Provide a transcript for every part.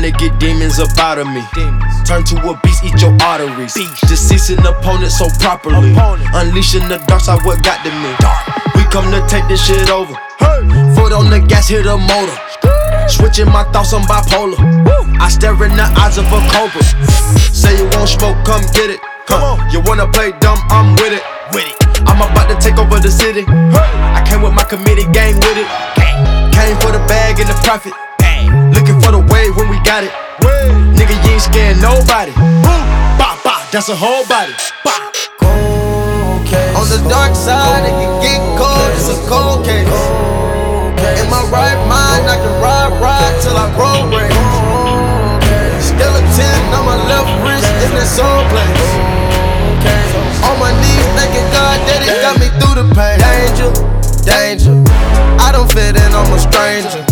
trying to get demons up out of me. Turn to a beast, eat your arteries. Deceasing opponent so properly. Unleashing the dark side, what got to me. We come to take this shit over. Foot on the gas, hit a motor. Switching my thoughts, I'm bipolar. I stare in the eyes of a cobra. Say you won't smoke, come get it. You wanna play dumb, I'm with it. I'm about to take over the city. I came with my committee gang with it. Came for the bag and the profit. Looking for the wave when we got it. Nigga, you ain't scared nobody. Bah, bah, that's a whole body. Bah. On the dark side, it can get cold, it's a cold case. In my right mind, I can ride till I roll race. Skeleton on my left wrist in that soul place. On my knees, thanking God that He got me through the pain. Danger, I don't fit in, I'm a stranger.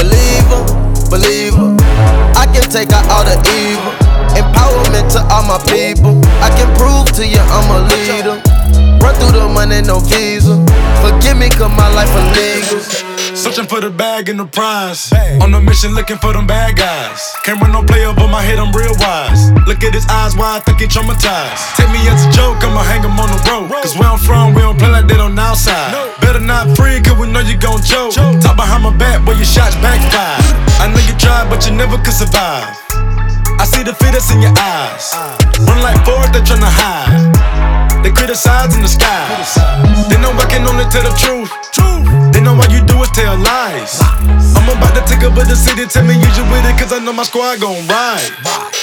Believer, I can take out all the evil. Empowerment to all my people. I can prove to you I'm a leader. Run through the money, no visa. Forgive me, cause my life illegal. Searching for the bag and the prize. On a mission looking for them bad guys. Can't run no play up on my head, I'm real wise. Look at his eyes, why I think he traumatized. Take me as a joke, I'ma hang him on the road. Cause where I'm from, we don't play like that on the outside. Better not free, cause we know you gon' choke. Talk behind my back, boy, your shots backfire. I know you tried, but you never could survive. I see the fear that's in your eyes. Run like Ford, they tryna hide. They criticize in the sky. They know I can only tell the truth. They know all you do is tell lies. I'm about to take over the city, tell me you with it, cause I know my squad gon' ride.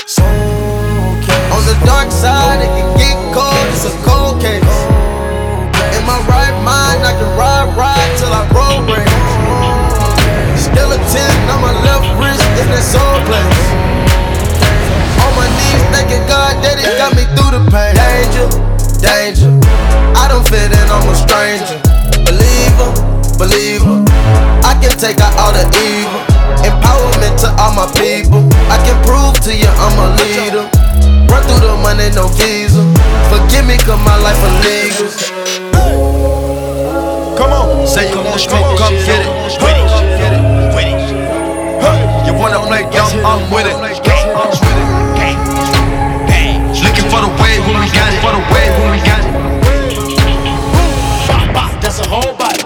On the dark side, it can get cold, it's a cold case. In my right mind, I can ride till I roll race. Skeleton on my left wrist in that soul place. On my knees, thanking God that He got me through the pain. Danger, I don't fit in, I'm a stranger. Believer, I can take out all the evil. Empowerment to all my people. I can prove to you I'm a leader. Run through the money, no visa. Forgive me, cause my life illegal. Come on, say you want smoke, come get it. You wanna play dumb, I'm with it. Looking for the wave when we got it. That's a whole body.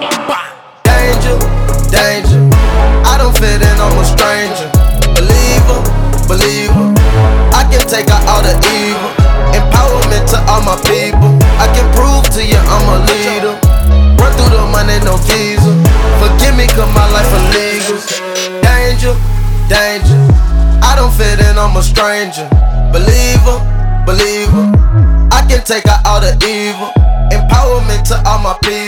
Danger, I don't fit in, I'm a stranger. Believer, I can take out all the evil. Empowerment to all my people. I can prove to you I'm a leader. Run through the money, no visa. Forgive me, cause my life illegal. Danger, I don't fit in, I'm a stranger. Believer, I can take out all the evil. Empowerment to all my people.